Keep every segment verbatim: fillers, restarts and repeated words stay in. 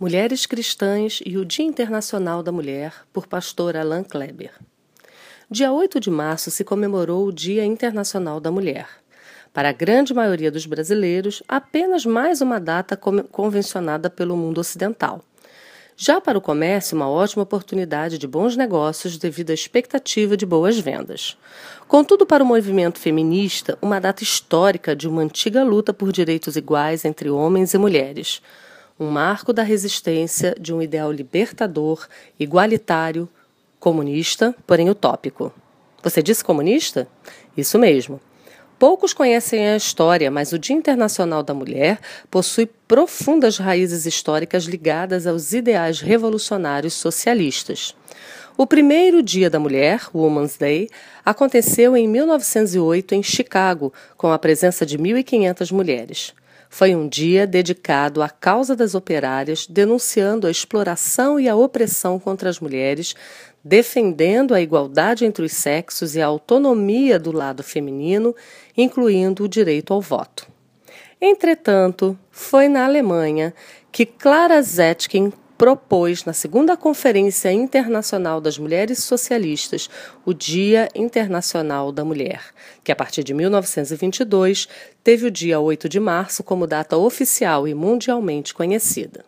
Mulheres Cristãs e o Dia Internacional da Mulher, por pastor Alain Kleber. Dia oito de março se comemorou o Dia Internacional da Mulher. Para a grande maioria dos brasileiros, apenas mais uma data convencionada pelo mundo ocidental. Já para o comércio, uma ótima oportunidade de bons negócios devido à expectativa de boas vendas. Contudo, para o movimento feminista, uma data histórica de uma antiga luta por direitos iguais entre homens e mulheres. Um marco da resistência de um ideal libertador, igualitário, comunista, porém utópico. Você disse comunista? Isso mesmo. Poucos conhecem a história, mas o Dia Internacional da Mulher possui profundas raízes históricas ligadas aos ideais revolucionários socialistas. O primeiro Dia da Mulher, Women's Day, aconteceu em mil novecentos e oito em Chicago, com a presença de mil e quinhentas mulheres. Foi um dia dedicado à causa das operárias, denunciando a exploração e a opressão contra as mulheres, defendendo a igualdade entre os sexos e a autonomia do lado feminino, incluindo o direito ao voto. Entretanto, foi na Alemanha que Clara Zetkin propôs, na segunda Conferência Internacional das Mulheres Socialistas, o Dia Internacional da Mulher, que a partir de mil novecentos e vinte e dois teve o dia oito de março como data oficial e mundialmente conhecida.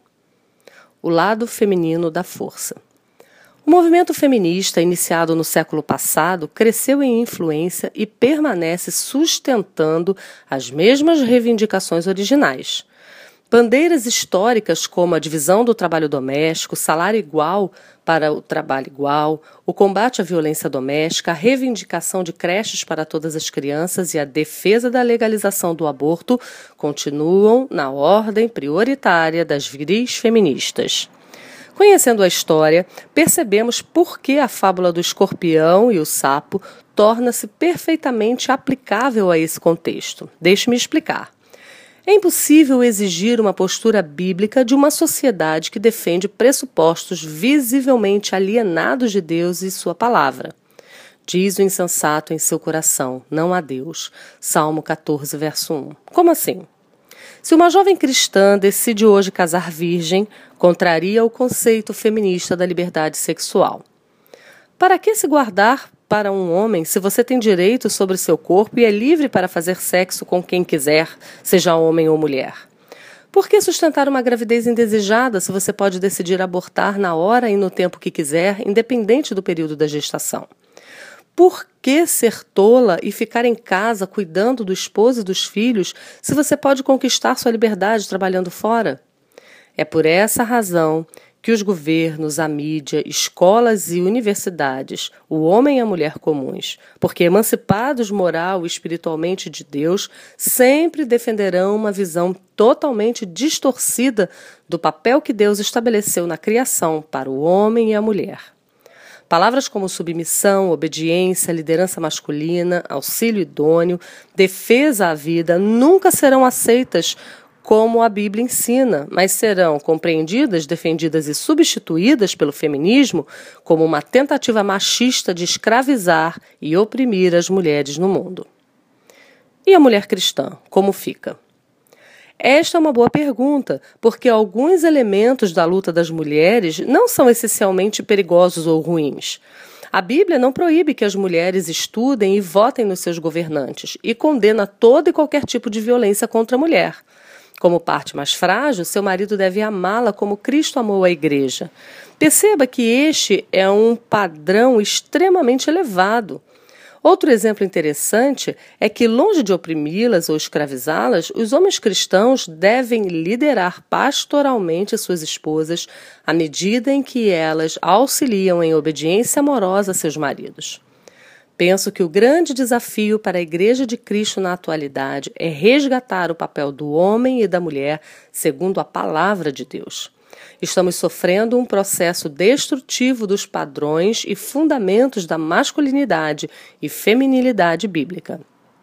O lado feminino da força. O movimento feminista, iniciado no século passado, cresceu em influência e permanece sustentando as mesmas reivindicações originais. Bandeiras históricas como a divisão do trabalho doméstico, salário igual para o trabalho igual, o combate à violência doméstica, a reivindicação de creches para todas as crianças e a defesa da legalização do aborto continuam na ordem prioritária das viris feministas. Conhecendo a história, percebemos por que a fábula do escorpião e o sapo torna-se perfeitamente aplicável a esse contexto. Deixe-me explicar. É impossível exigir uma postura bíblica de uma sociedade que defende pressupostos visivelmente alienados de Deus e sua palavra. Diz o insensato em seu coração, não há Deus. Salmo catorze, verso um. Como assim? Se uma jovem cristã decide hoje casar virgem, contraria o conceito feminista da liberdade sexual. Para que se guardar para um homem se você tem direito sobre seu corpo e é livre para fazer sexo com quem quiser, seja homem ou mulher? Por que sustentar uma gravidez indesejada se você pode decidir abortar na hora e no tempo que quiser, independente do período da gestação? Por que ser tola e ficar em casa cuidando do esposo e dos filhos se você pode conquistar sua liberdade trabalhando fora? É por essa razão que os governos, a mídia, escolas e universidades, o homem e a mulher comuns, porque emancipados moral e espiritualmente de Deus, sempre defenderão uma visão totalmente distorcida do papel que Deus estabeleceu na criação para o homem e a mulher. Palavras como submissão, obediência, liderança masculina, auxílio idôneo, defesa à vida nunca serão aceitas como a Bíblia ensina, mas serão compreendidas, defendidas e substituídas pelo feminismo como uma tentativa machista de escravizar e oprimir as mulheres no mundo. E a mulher cristã, como fica? Esta é uma boa pergunta, porque alguns elementos da luta das mulheres não são essencialmente perigosos ou ruins. A Bíblia não proíbe que as mulheres estudem e votem nos seus governantes e condena todo e qualquer tipo de violência contra a mulher. Como parte mais frágil, seu marido deve amá-la como Cristo amou a igreja. Perceba que este é um padrão extremamente elevado. Outro exemplo interessante é que, longe de oprimi-las ou escravizá-las, os homens cristãos devem liderar pastoralmente suas esposas à medida em que elas auxiliam em obediência amorosa a seus maridos. Penso que o grande desafio para a Igreja de Cristo na atualidade é resgatar o papel do homem e da mulher segundo a palavra de Deus. Estamos sofrendo um processo destrutivo dos padrões e fundamentos da masculinidade e feminilidade bíblica.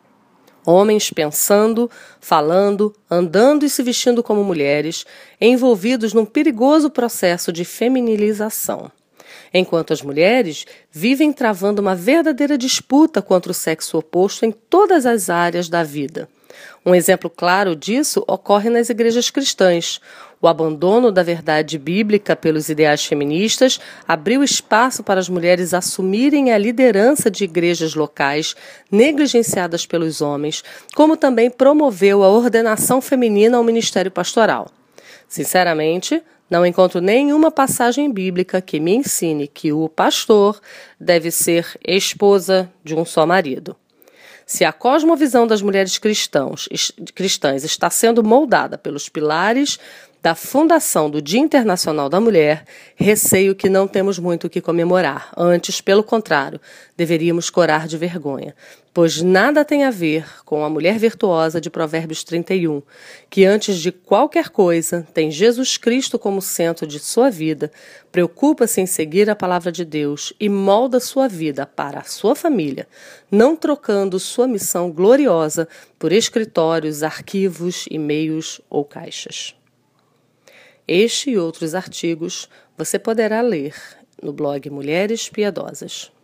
Homens pensando, falando, andando e se vestindo como mulheres, envolvidos num perigoso processo de feminilização. Enquanto as mulheres vivem travando uma verdadeira disputa contra o sexo oposto em todas as áreas da vida. Um exemplo claro disso ocorre nas igrejas cristãs. O abandono da verdade bíblica pelos ideais feministas abriu espaço para as mulheres assumirem a liderança de igrejas locais negligenciadas pelos homens, como também promoveu a ordenação feminina ao ministério pastoral. Sinceramente, não encontro nenhuma passagem bíblica que me ensine que o pastor deve ser esposa de um só marido. Se a cosmovisão das mulheres cristãos, cristãs está sendo moldada pelos pilares da fundação do Dia Internacional da Mulher, receio que não temos muito o que comemorar. Antes, pelo contrário, deveríamos corar de vergonha, pois nada tem a ver com a mulher virtuosa de Provérbios trinta e um, que antes de qualquer coisa tem Jesus Cristo como centro de sua vida, preocupa-se em seguir a palavra de Deus e molda sua vida para a sua família, não trocando sua missão gloriosa por escritórios, arquivos, e-mails ou caixas. Este e outros artigos você poderá ler no blog Mulheres Piedosas.